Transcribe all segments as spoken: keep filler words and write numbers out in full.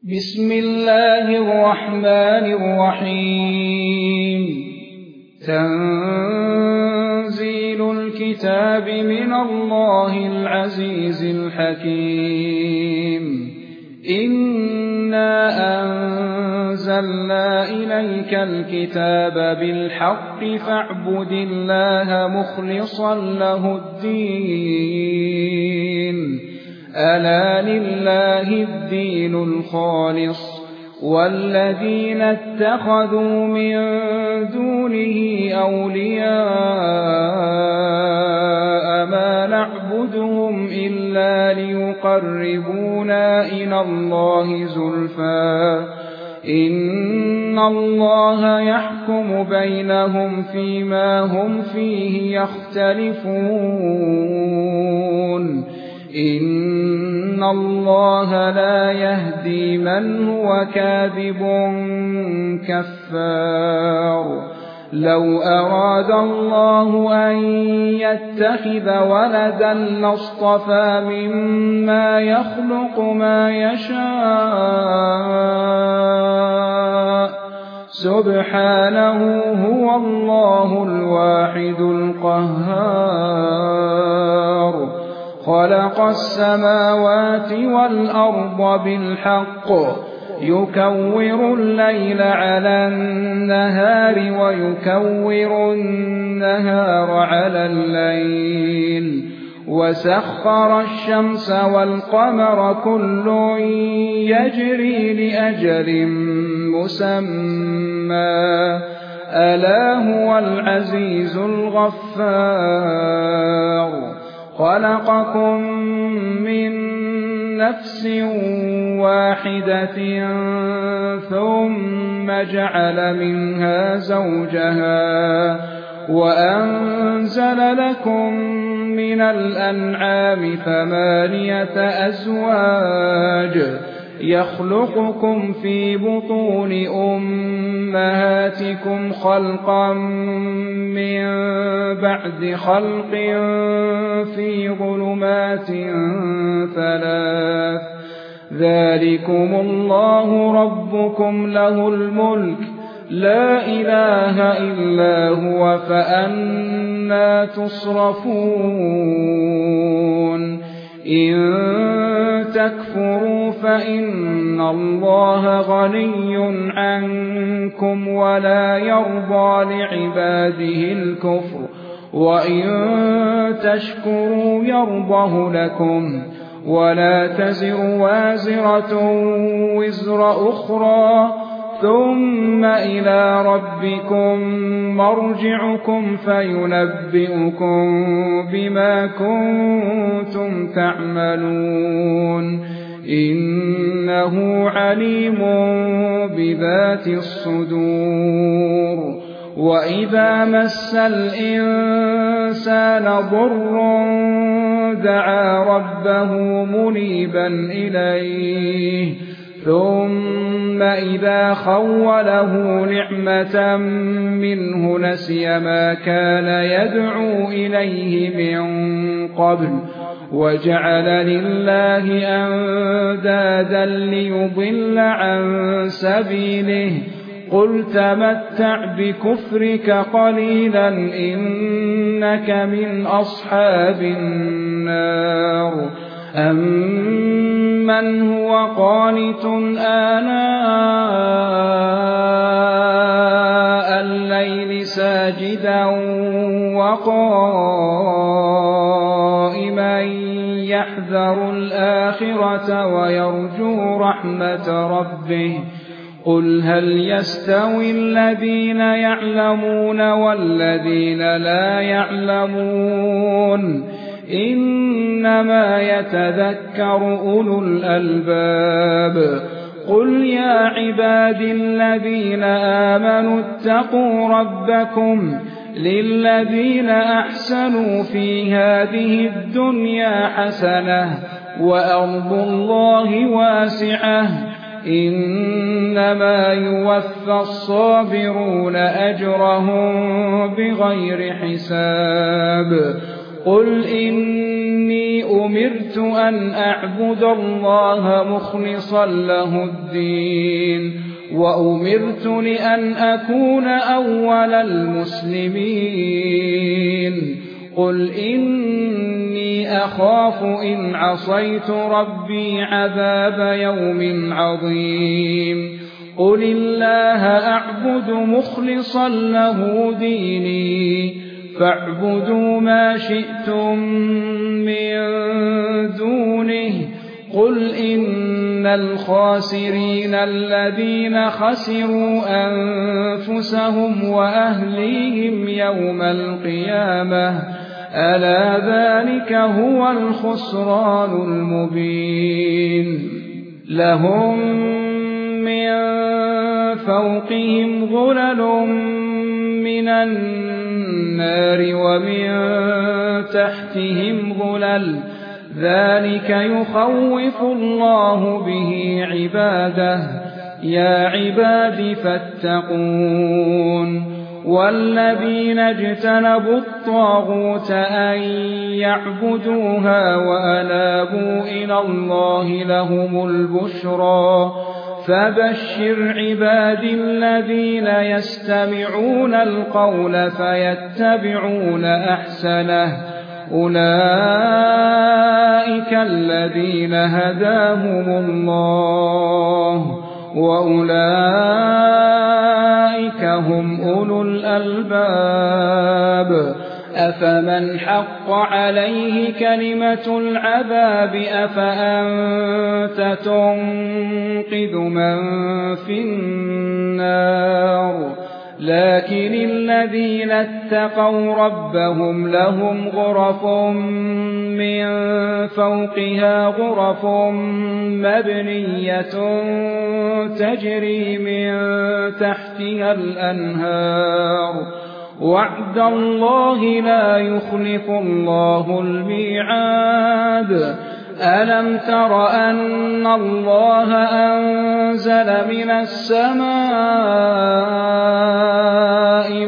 بسم الله الرحمن الرحيم تنزيل الكتاب من الله العزيز الحكيم إنا أنزلنا إليك الكتاب بالحق فاعبد الله مخلصا له الدين ألا لله الدين الخالص والذين اتخذوا من دونه أولياء ما نعبدهم إلا ليقربونا إلى الله زلفى إن الله يحكم بينهم فيما هم فيه يختلفون إن الله لا يهدي من هو كاذب كفار لو أراد الله أن يتخذ ولدا لاصطفى مما يخلق ما يشاء سبحانه هو الله الواحد القهار خلق السماوات والأرض بالحق يكور الليل على النهار ويكور النهار على الليل وسخر الشمس والقمر كل يجري لأجل مسمى ألا هو العزيز الغفار خلقكم من نفس واحدة ثم جعل منها زوجها وأنزل لكم من الأنعام ثمانية أزواج يخلقكم في بطون أمهاتكم خلقا من بعد خلق في ظلمات ثلاث ذلكم الله ربكم له الملك لا إله إلا هو فأنى تصرفون إن تكفروا فإن الله غني عنكم ولا يرضى لعباده الكفر وإن تشكروا يرضه لكم ولا تزر وازرة وزر أخرى ثم إلى ربكم مرجعكم فينبئكم بما كنتم تعملون إنه عليم بذات الصدور وإذا مس الإنسان ضر دعا ربه منيبا إليه ثم إذا خوله نعمة منه نسي ما كان يدعو إليه من قبل وجعل لله أندادا ليضل عن سبيله قل تمتع بكفرك قليلا إنك من أصحاب النار أمن هو قانت آناء الليل ساجدا وقائما يحذر الآخرة ويرجو رحمة ربه قل هل يستوي الذين يعلمون والذين لا يعلمون إنما يتذكر أولو الألباب قل يا عبادي الذين آمنوا اتقوا ربكم للذين أحسنوا في هذه الدنيا حسنة وأرض الله واسعة إنما يوفى الصابرون أجرهم بغير حساب قل إني إني أمرت أن أعبد الله مخلصا له الدين وأمرت لأن أكون أول المسلمين قل إني أخاف إن عصيت ربي عذاب يوم عظيم قل الله أعبد مخلصا له ديني فاعبدوا ما شئتم من دونه قل إن الخاسرين الذين خسروا أنفسهم وأهليهم يوم القيامة ألا ذلك هو الخسران المبين لهم من فوقهم ظلل من النار ومن تحتهم ظلل ذلك يخوف الله به عباده يا عباد فاتقون والذين اجتنبوا الطاغوت أن يعبدوها وأنابوا إلى الله لهم البشرى فبشر عباد الذين يستمعون القول فيتبعون أحسنه أولئك الذين هداهم الله وأولئك هم أولو الألباب أفمن حق عليه كلمة العذاب أفأنت تنقذ من في النار لكن الذين اتقوا ربهم لهم غرف من فوقها غرف مبنية تجري من تحتها الأنهار وعد الله لا يخلف الله الميعاد ألم تر أن الله أنزل من السماء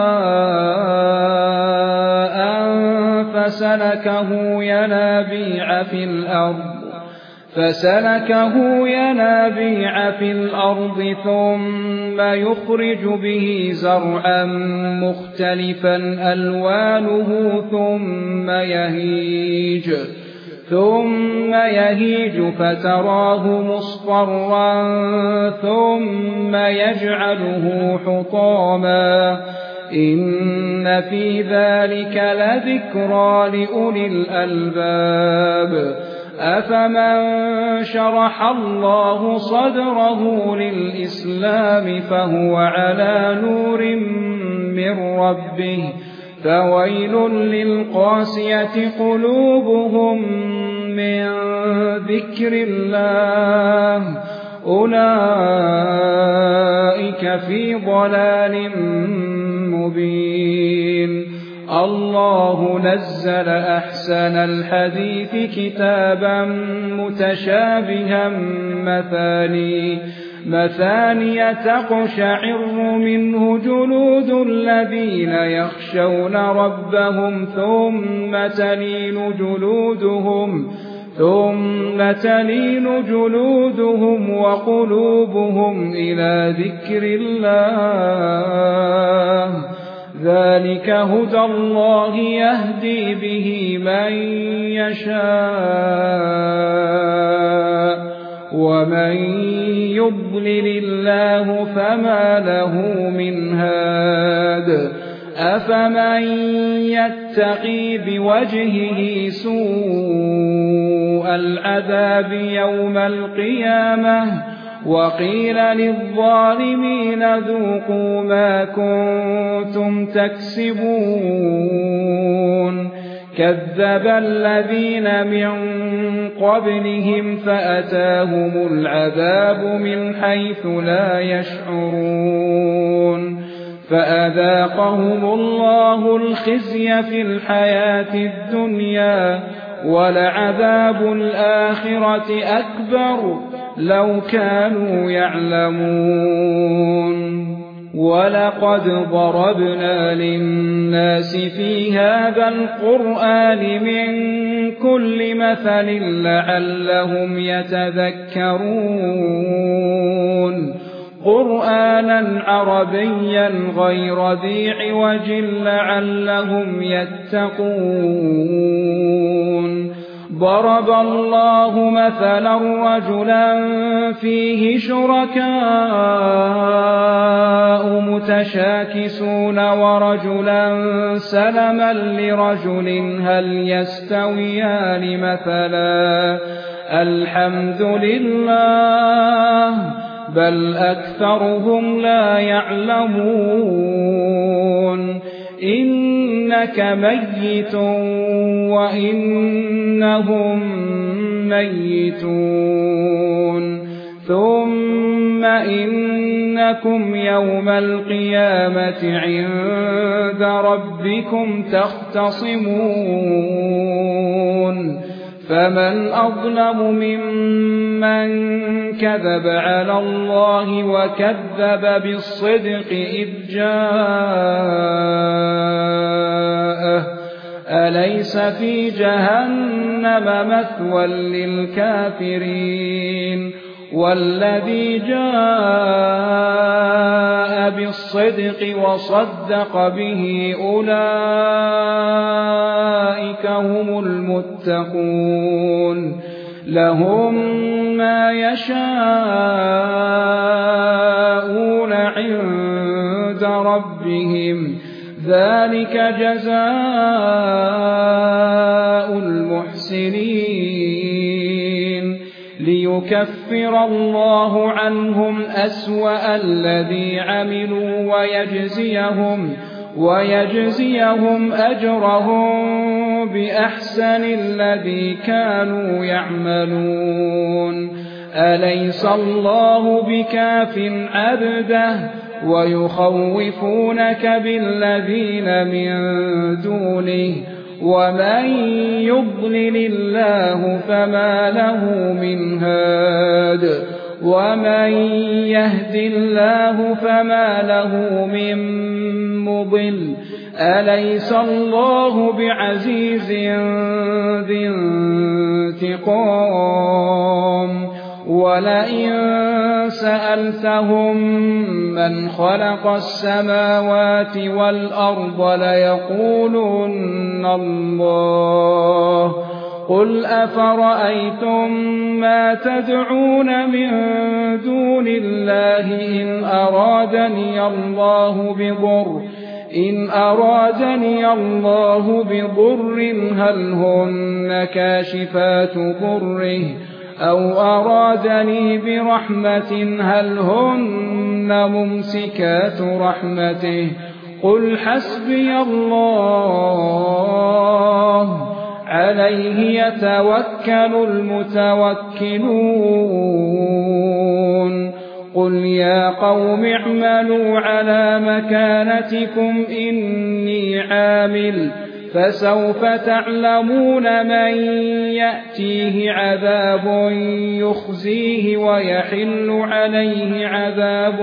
ماء فسلكه ينابيع في الأرض فسلكه ينابيع في الأرض ثم يخرج به زرعا مختلفا ألوانه ثم يهيج ثم يهيج فتراه مصفرا ثم يجعله حطاما إن في ذلك لذكرى لأولي الألباب أفمن شرح الله صدره للإسلام فهو على نور من ربه فويل للقاسية قلوبهم من ذكر الله أولئك في ضلال مبين الله نزل أحسن الحديث كتابا متشابها مثاني مثانية تقشعر منه جلود الذين يخشون ربهم ثم تلين جلودهم ثم تلين جلودهم وقلوبهم إلى ذكر الله ذلك هدى الله يهدي به من يشاء ومن يضلل الله فما له من هاد أفمن يتقي بوجهه سوء العذاب يوم القيامة وقيل للظالمين ذوقوا ما كنتم تكسبون كذب الذين من قبلهم فأتاهم العذاب من حيث لا يشعرون فأذاقهم الله الخزي في الحياة الدنيا ولعذاب الآخرة أكبر لو كانوا يعلمون وَلَقَدْ ضَرَبْنَا لِلنَّاسِ فِي هَذَا الْقُرْآنِ مِنْ كُلِّ مَثَلٍ لَعَلَّهُمْ يَتَذَكَّرُونَ قُرْآنًا عَرَبِيًّا غَيْرَ ذِي عِوَجٍ لَعَلَّهُمْ يَتَّقُونَ ضَرَبَ اللَّهُ مَثَلًا رَجُلًا فِيهِ شُرَكَاءُ مُتَشَاكِسُونَ وَرَجُلًا سَلَمًا لِرَجُلٍ هَلْ يَسْتَوِيَانِ مَثَلًا الْحَمْدُ لِلَّهِ بَلْ أَكْثَرُهُمْ لَا يَعْلَمُونَ إِنَّكَ مَيِّتٌ وَإِنَّهُم مَّيِّتُونَ ثُمَّ إِنَّكُمْ يَوْمَ الْقِيَامَةِ عِندَ رَبِّكُمْ تَخْتَصِمُونَ فَمَنْ أَظْلَمُ مِمَّنْ كَذَبَ عَلَى اللَّهِ وَكَذَّبَ بِالصِّدْقِ إِذْ جَاءَهُ أَلَيْسَ فِي جَهَنَّمَ مَثْوًى لِلْكَافِرِينَ وَالَّذِي جَاءَ بِالصِّدْقِ وَصَدَّقَ بِهِ أُولَئِكَ هُمُ الْمُتَّقُونَ لَهُم مَّا يَشَاءُونَ عِندَ رَبِّهِمْ ذَلِكَ جَزَاءُ الْمُحْسِنِينَ لِيُكَفِّرَ اللَّهُ عَنْهُمْ أَسْوَأَ الَّذِي عَمِلُوا وَيَجْزِيَهُمْ وَيَجْزِيَهُمْ أَجْرَهُم بِأَحْسَنِ الَّذِي كَانُوا يَعْمَلُونَ أَلَيْسَ اللَّهُ بِكَافٍ عَبْدَهُ وَيُخَوِّفُونَكَ بِالَّذِينَ مِن دُونِهِ وَمَن يُضْلِلِ اللَّهُ فَمَا لَهُ مِنْ هَادٍ وَمَن يَهْدِ اللَّهُ فَمَا لَهُ مِن مُّضِلٍّ أَلَيْسَ اللَّهُ بِعَزِيزٍ ذِي انتِقَامٍ وَلَئِن سَأَلْتَهُم مَّنْ خَلَقَ السَّمَاوَاتِ وَالْأَرْضَ لَيَقُولُنَّ اللَّهُ قُلْ أَفَرَأَيْتُم مَّا تَدْعُونَ مِن دُونِ اللَّهِ إِنْ أَرَادَنِيَ اللَّهُ بِضُرٍّ إِنْ أَرَادَنِيَ اللَّهُ بِضُرٍّ هَلْ هُنَّ كَاشِفَاتُ ضُرِّهِ أَوْ أَرَادَنِي بِرَحْمَةٍ هَلْ هُنَّ مُمْسِكَاتُ رَحْمَتِهِ قُلْ حَسْبِيَ اللَّهُ عَلَيْهِ يَتَوَكَّلُ الْمُتَوَكِّلُونَ قُلْ يَا قَوْمِ اعْمَلُوا عَلَى مَكَانَتِكُمْ إِنِّي عَامِلٌ فَسَوْفَ تَعْلَمُونَ مَن يَأْتِيهِ عَذَابٌ يُخْزِيهِ وَيَحِلُّ عَلَيْهِ عَذَابٌ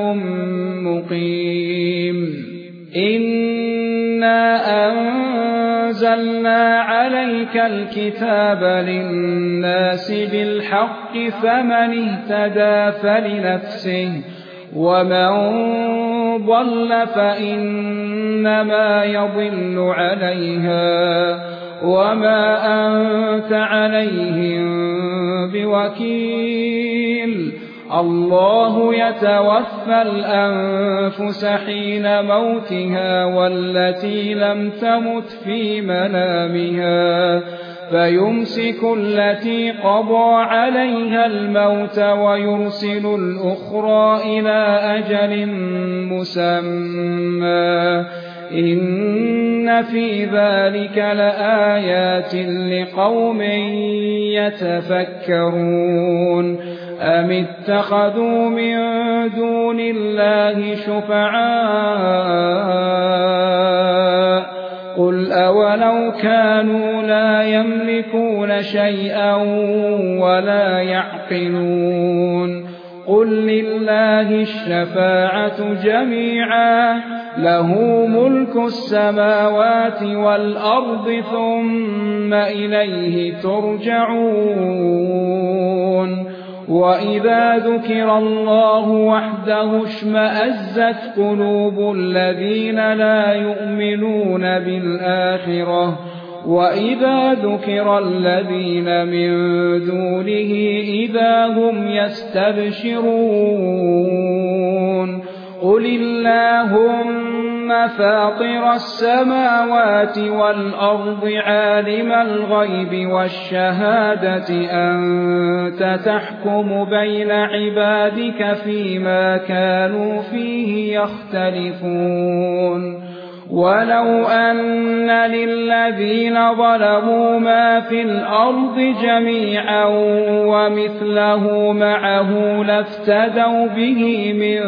مُّقِيمٌ إِنَّا أَنزَلْنَا عَلَيْكَ الْكِتَابَ لِلنَّاسِ بِالْحَقِّ فَمَنِ اهْتَدَىٰ فَلِنَفْسِهِ وَمَن ضَلَّ فَإِنَّمَا يَضِلُّ عَلَيْهَا وَمَا أَنتَ عَلَيْهِم بِوَكِيلٍ اللَّهُ يَتَوَفَّى الْأَنفُسَ حِينَ مَوْتِهَا وَالَّتِي لَمْ تَمُتْ فِي مَنَامِهَا فَيُمْسِكُ الَّتِي قَضَىٰ عَلَيْهَا الْمَوْتَ وَيُرْسِلُ الْأُخْرَىٰ إِلَىٰ أَجَلٍ مُّسَمًّى إِنَّ فِي ذَلِكَ لَآيَاتٍ لِقَوْمٍ يَتَفَكَّرُونَ أَمِ اتَّخَذُوا مِن دُونِ اللَّهِ شُفَعَاءَ قُلْ أَوَلَوْ كَانُوا لَا يَمْلِكُونَ شَيْئًا وَلَا يَعْقِلُونَ قل لله الشفاعة جميعا له ملك السماوات والأرض ثم إليه ترجعون وإذا ذكر الله وحده اشمأزت قلوب الذين لا يؤمنون بالآخرة وإذا ذكر الذين من دونه إذا هم يستبشرون قل اللهم فاطر السماوات والأرض عالم الغيب والشهادة أنت تحكم بين عبادك فيما كانوا فيه يختلفون ولو أن للذين ظلموا ما في الأرض جميعا ومثله معه لافتدوا به من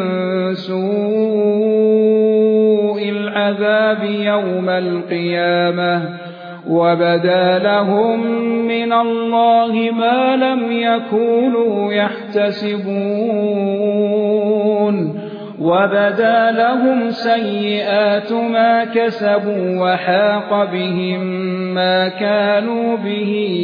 سوء العذاب يوم القيامة وبدا لهم من الله ما لم يكونوا يحتسبون وبدا لهم سيئات ما كسبوا وحاق بهم ما كانوا به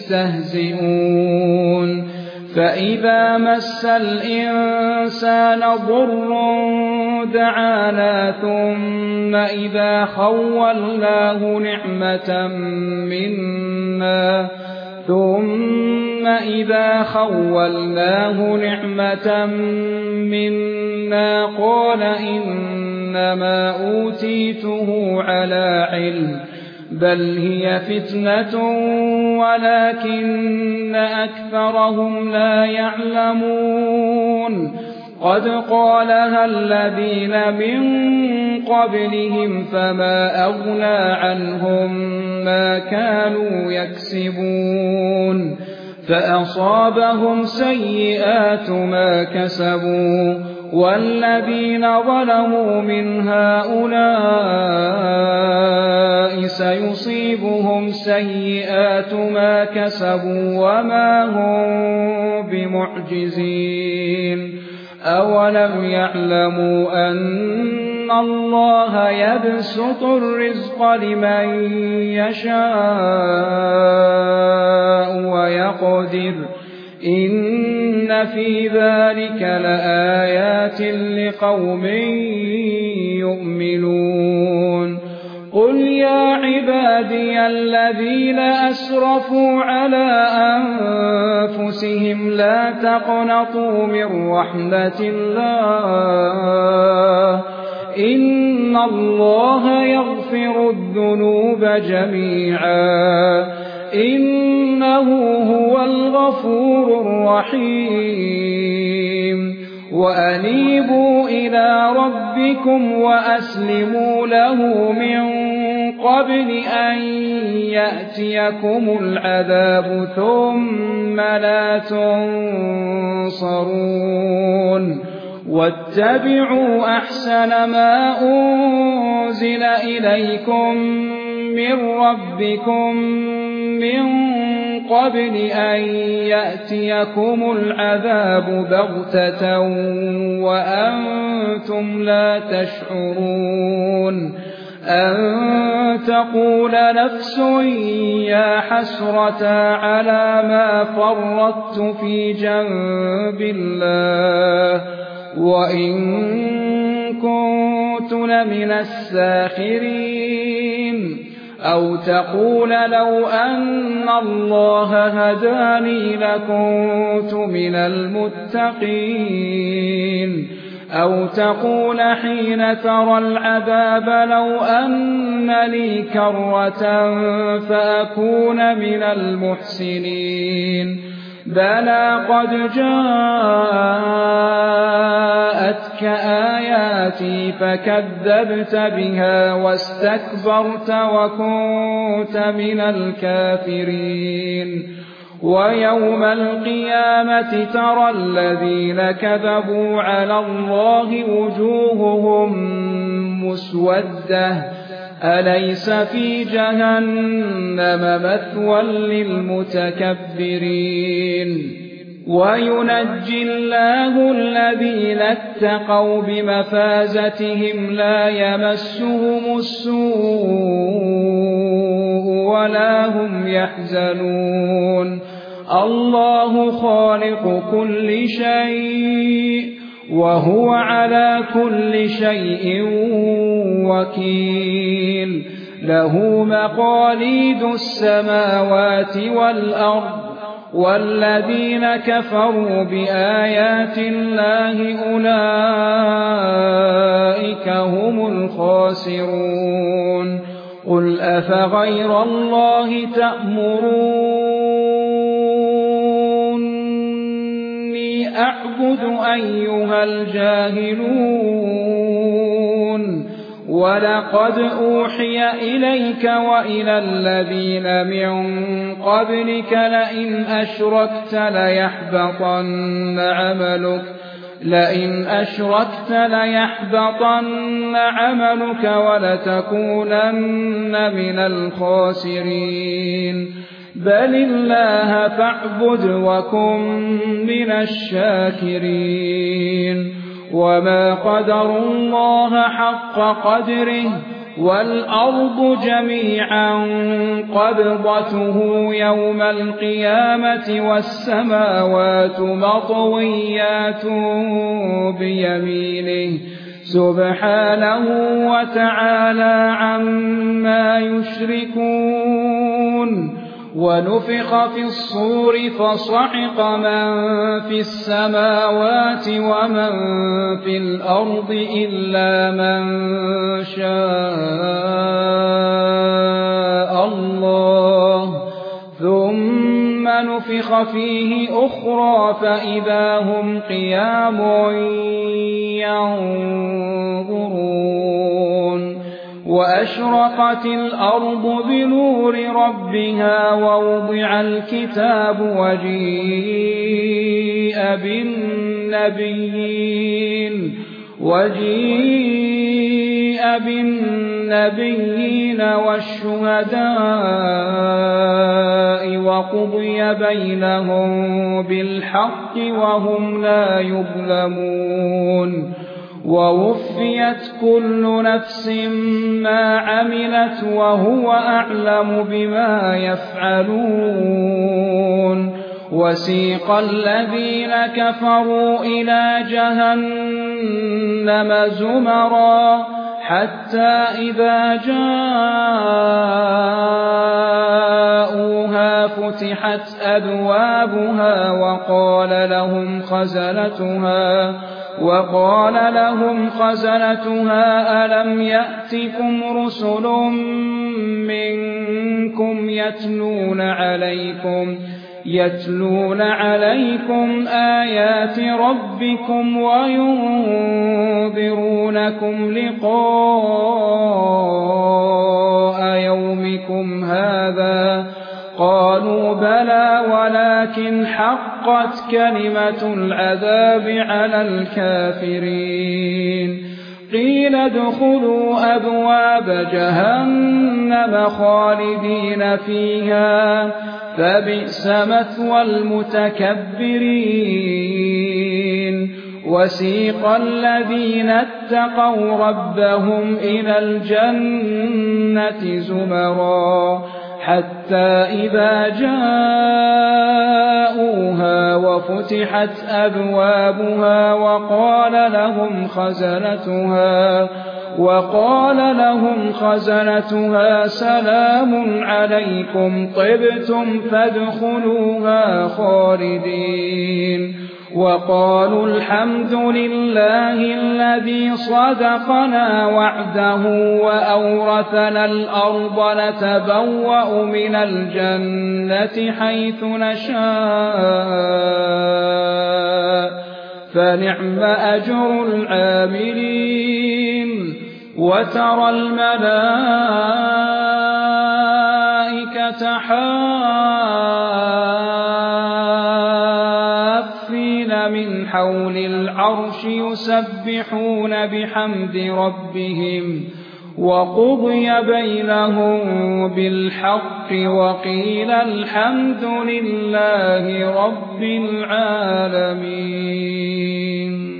يستهزئون فإذا مس الإنسان ضر دعانا ثم إذا خولناه نعمة منا ثم إذا خولناه نعمة منا قال إنما أوتيته على علم بل هي فتنة ولكن أكثرهم لا يعلمون قد قالها الذين من قبلهم فما أغنى عنهم ما كانوا يكسبون فأصابهم سيئات ما كسبوا والذين ظلموا من هؤلاء سيصيبهم سيئات ما كسبوا وما هم بمعجزين أولم يعلموا أن الله يبسط الرزق لمن يشاء ويقدر إن في ذلك لآيات لقوم يؤمنون قل يا عبادي الذين أسرفوا على أنفسهم لا تقنطوا من رحمة الله إن الله يغفر الذنوب جميعا إنه هو الغفور الرحيم وأنيبوا إلى ربكم وأسلموا له من قبل أن يأتيكم العذاب ثم لا تنصرون واتبعوا أحسن ما أنزل إليكم من ربكم من قبل أن يأتيكم العذاب بغتة وأنتم لا تشعرون أن تقول نفس يا حسرة على ما فرطت في جنب الله وإن كنت لمن الساخرين أو تقول لو أن الله هداني لكنت من المتقين أو تقول حين ترى العذاب لو أن لي كرة فأكون من المحسنين بلى قد جاءتك آياتي فكذبت بها واستكبرت وكنت من الكافرين ويوم القيامة ترى الذين كذبوا على الله وجوههم مسودة أليس في جهنم مثوى للمتكبرين وينجي الله الذين اتقوا بمفازتهم لا يمسهم السوء ولا هم يحزنون الله خالق كل شيء وهو على كل شيء وكيل له مقاليد السماوات والأرض والذين كفروا بآيات الله أولئك هم الخاسرون قل أفغير الله تأمروني أعبد أيها الجاهلون ولقد أوحي إليك وإلى الذين من قبلك لئن أشركت ليحبطن عملك لئن أشركت ليحبطن عملك ولتكونن من الخاسرين بل الله فاعبد وكن من الشاكرين وما قدروا الله حق قدره والأرض جميعا قبضته يوم القيامة والسماوات مطويات بيمينه سبحانه وتعالى عما يشركون ونفخ في الصور فصعق من في السماوات ومن في الأرض إلا من شاء الله ثم نفخ فيه أخرى فإذا هم قيام ينظرون وأشرقت الأرض بنور ربها ووضع الكتاب وجيء بالنبيين وجيء بالنبيين والشهداء وقضي بينهم بالحق وهم لا يظلمون ووفيت كل نفس ما عملت وهو أعلم بما يفعلون وسيق الذين كفروا إلى جهنم زمرا حتى إذا جاءوها فتحت أبوابها وقال لهم خزنتها وقال لهم خزنتها ألم يأتكم رسل منكم يتلون عليكم يتلون عليكم آيات ربكم وينذرونكم لقاء يومكم هذا قالوا بلى ولكن حقت كلمة العذاب على الكافرين قيل ادخلوا أبواب جهنم خالدين فيها فبئس مثوى المتكبرين وسيق الذين اتقوا ربهم إلى الجنة زمرا حتى إذا جاءوها وفتحت أبوابها وقال لهم خزنتها وقال لهم خزنتها سلام عليكم طبتم فادخلوها خالدين وقالوا الحمد لله الذي صدقنا وعده وأورثنا الأرض نتبوأ من الجنة حيث نشاء فنعم أجر العاملين وترى الملائكة حافين من حول العرش يسبحون بحمد ربهم وقضي بينهم بالحق وقيل الحمد لله رب العالمين.